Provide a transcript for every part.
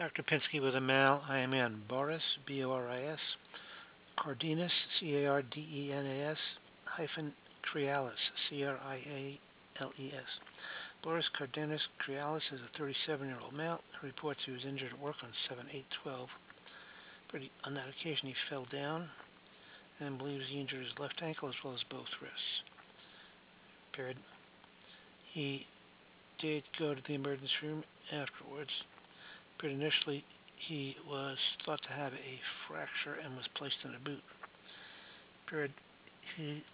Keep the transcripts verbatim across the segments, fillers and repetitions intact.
Doctor Pinsky with a mal, I am in Boris, B O R I S, Cardenas, C A R D E N A S, hyphen Crialis, C R I A L E S. Boris Cardenas Crialis is a thirty-seven-year-old male who reports he was injured at work on seven eight twelve. But he, on that occasion he fell down and believes he injured his left ankle as well as both wrists. Period. He did go to the emergency room afterwards, but initially he was thought to have a fracture and was placed in a boot. Period. He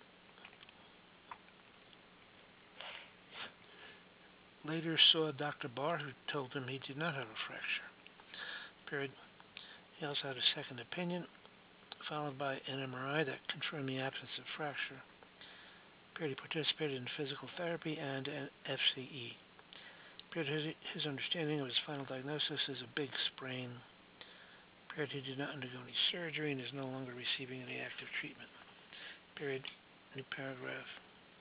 later saw Doctor Barr, who told him he did not have a fracture. Period. He also had a second opinion, followed by an M R I that confirmed the absence of fracture. Period. He participated in physical therapy and an F C E. Period. His, his understanding of his final diagnosis is a big sprain. Period. He did not undergo any surgery and is no longer receiving any active treatment. Period. New paragraph.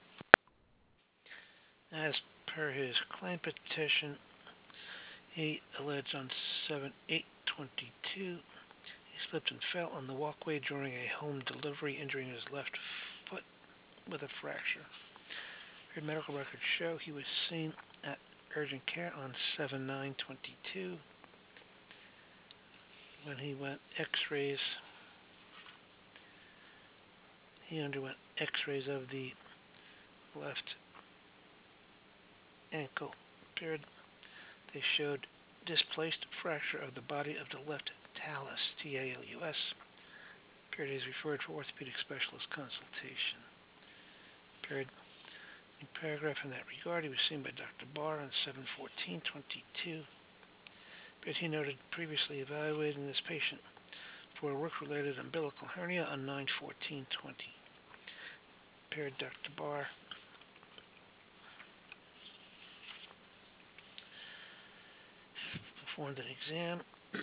As per his claim petition, he alleged on seven eight twenty-two he slipped and fell on the walkway during a home delivery, injuring his left foot with a fracture. His medical records show he was seen at urgent care on seven nine twenty-two. When he went x-rays, he underwent x-rays of the left ankle. Period. They showed displaced fracture of the body of the left talus, T A L U S. Period. He is referred for orthopedic specialist consultation. Period. In paragraph in that regard, he was seen by Doctor Barr on seven fourteen twenty-two. But he noted previously evaluating this patient for a work-related umbilical hernia on nine fourteen twenty. Period. Doctor Barr performed an exam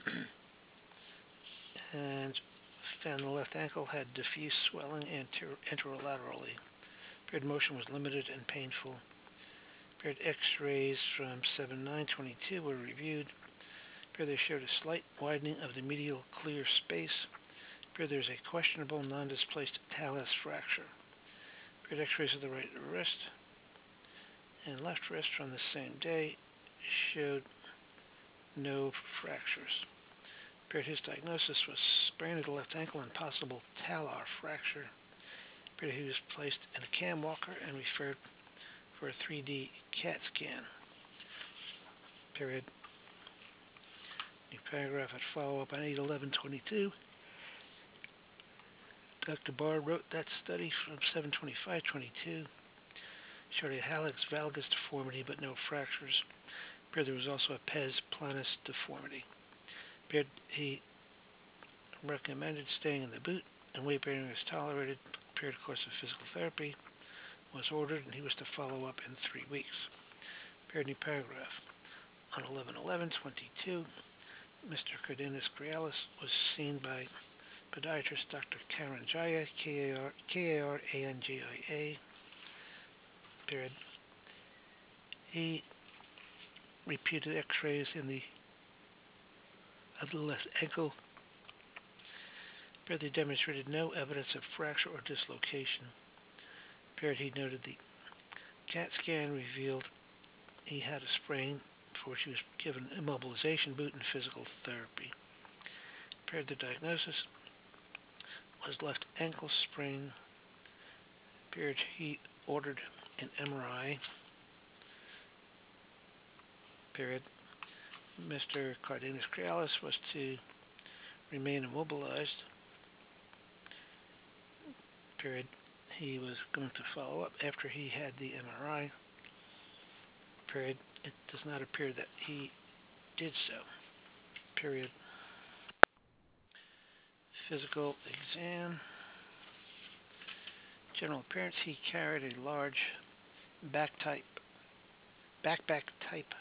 and found the left ankle had diffuse swelling anter- anterolaterally. Period. Motion was limited and painful. Period. X-rays from seven nine twenty-two were reviewed. Period. They showed a slight widening of the medial clear space. Period. There's a questionable non-displaced talus fracture. Period. X-rays of the right wrist and left wrist from the same day showed no fractures. Period. His diagnosis was sprain of the left ankle and possible talar fracture. Period. He was placed in a cam walker and referred for a three D CAT scan. Period. New paragraph at follow-up on eight eleven twenty-two. Doctor Barr wrote that study from seven twenty-five twenty-two showed a hallux valgus deformity but no fractures. Period. There was also a pes planus deformity. Period. He recommended staying in the boot and weight bearing was tolerated. Period. Course of physical therapy was ordered and he was to follow up in three weeks. Period. New paragraph. On eleven eleven twenty-two, Mister Cardenas Crialis was seen by podiatrist Doctor Karen Jaya, K A R A N J I A. Period. He repeated x-rays in the of the left ankle. Period. They demonstrated no evidence of fracture or dislocation. Period. He noted the CAT scan revealed he had a sprain for which he was given immobilization boot and physical therapy. Period. The diagnosis was left ankle sprain. Period. He ordered an M R I. Period. Mister Cardenas Crialis was to remain immobilized. Period. He was going to follow up after he had the M R I. Period. It does not appear that he did so. Period. Physical exam. General appearance, he carried a large back type, backpack type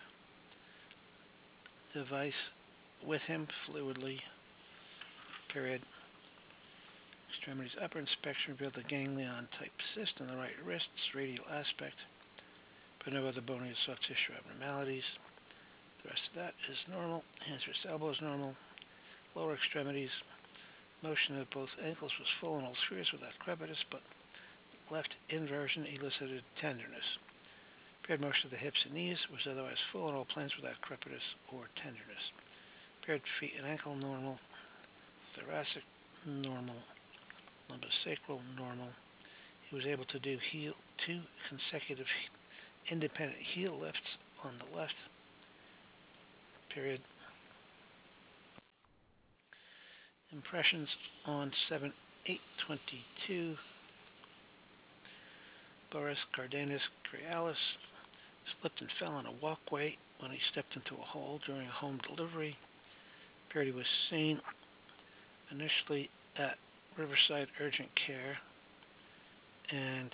device with him fluidly. Period. Extremities upper inspection revealed the ganglion type cyst on the right wrist's radial aspect, but no other bony or soft tissue abnormalities. The rest of that is normal. Hands, wrists, elbows normal. Lower extremities. Motion of both ankles was full in all three without crepitus, but left inversion elicited tenderness. Paired motion of the hips and knees was otherwise full in all planes without crepitus or tenderness. Paired feet and ankle normal. Thoracic normal. Lumbosacral normal. He was able to do heel, two consecutive independent heel lifts on the left. Period. Impressions on seven eight twenty-two. Boris Cardenas Crealis slipped and fell on a walkway when he stepped into a hole during a home delivery. Period. He was seen initially at Riverside Urgent Care and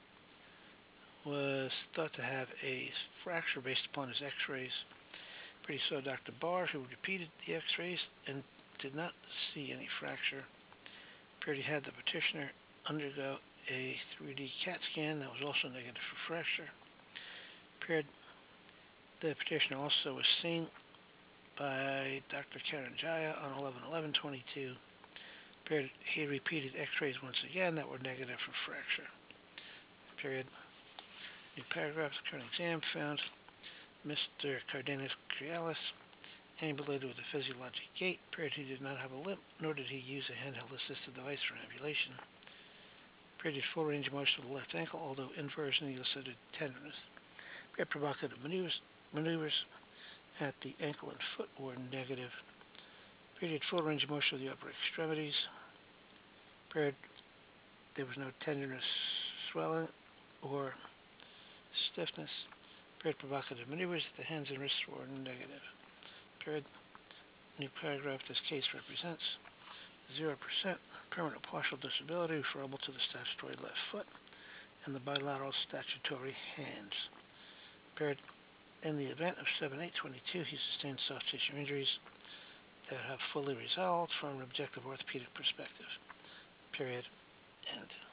was thought to have a fracture based upon his x-rays. Pretty saw Doctor Barr, who repeated the x-rays and did not see any fracture. Pretty had the petitioner undergo a three D CAT scan that was also negative for fracture. Period. The petitioner also was seen by Doctor Karanjaya on eleven eleven twenty-two. Period. He repeated x-rays once again that were negative for fracture. Period. New paragraph. The current exam found Mister Cardenas Crealis ambulated with a physiologic gait. Period. He did not have a limp, nor did he use a handheld assisted device for ambulation. Period. Full range of motion of the left ankle, although inversion elicited tenderness. Period. Provocative maneuvers, maneuvers at the ankle and foot were negative. Period. Full range of motion of the upper extremities. Period. There was no tenderness, swelling, or stiffness. Period. Provocative maneuvers at the hands and wrists were negative. Period. New paragraph. This case represents zero percent permanent partial disability referable to the statutory left foot and the bilateral statutory hands. Period. In the event of seven eight twenty-two, he sustained soft tissue injuries that have fully resolved from an objective orthopedic perspective. Period. End.